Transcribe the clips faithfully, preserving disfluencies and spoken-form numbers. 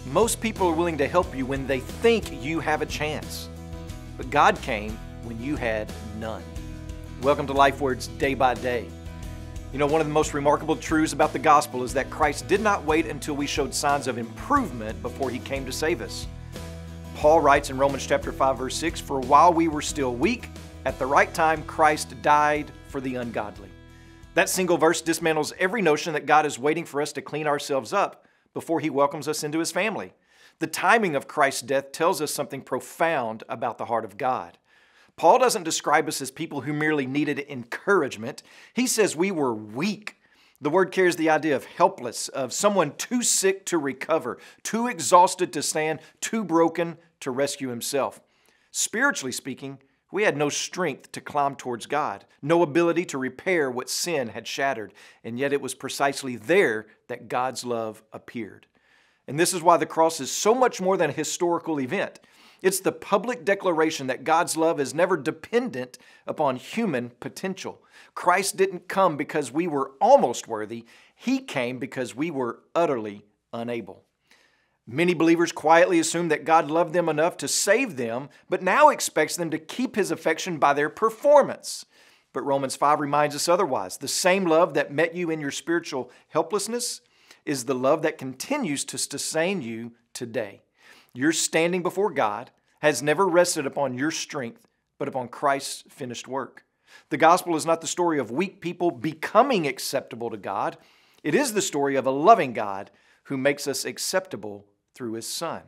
Most people are willing to help you when they think you have a chance. But God came when you had none. Welcome to LifeWords Day by Day. You know, one of the most remarkable truths about the gospel is that Christ did not wait until we showed signs of improvement before He came to save us. Paul writes in Romans chapter five, verse six, "For while we were still weak, at the right time Christ died for the ungodly." That single verse dismantles every notion that God is waiting for us to clean ourselves up before He welcomes us into His family. The timing of Christ's death tells us something profound about the heart of God. Paul doesn't describe us as people who merely needed encouragement. He says we were weak. The word carries the idea of helpless, of someone too sick to recover, too exhausted to stand, too broken to rescue himself. Spiritually speaking, we had no strength to climb towards God, no ability to repair what sin had shattered, and yet it was precisely there that God's love appeared. And this is why the cross is so much more than a historical event. It's the public declaration that God's love is never dependent upon human potential. Christ didn't come because we were almost worthy. He came because we were utterly unable. Many believers quietly assume that God loved them enough to save them, but now expects them to keep His affection by their performance. But Romans five reminds us otherwise. The same love that met you in your spiritual helplessness is the love that continues to sustain you today. Your standing before God has never rested upon your strength, but upon Christ's finished work. The gospel is not the story of weak people becoming acceptable to God. It is the story of a loving God who makes us acceptable through His Son.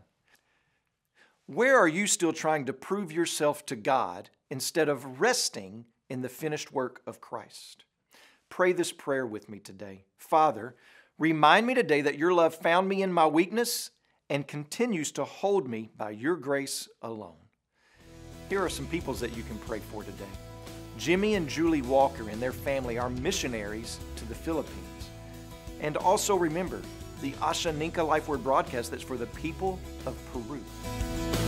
Where are you still trying to prove yourself to God instead of resting in the finished work of Christ? Pray this prayer with me today. Father, remind me today that your love found me in my weakness and continues to hold me by your grace alone. Here are some peoples that you can pray for today. Jimmy and Julie Walker and their family are missionaries to the Philippines. And also remember the Ashaninka Life Word broadcast that's for the people of Peru.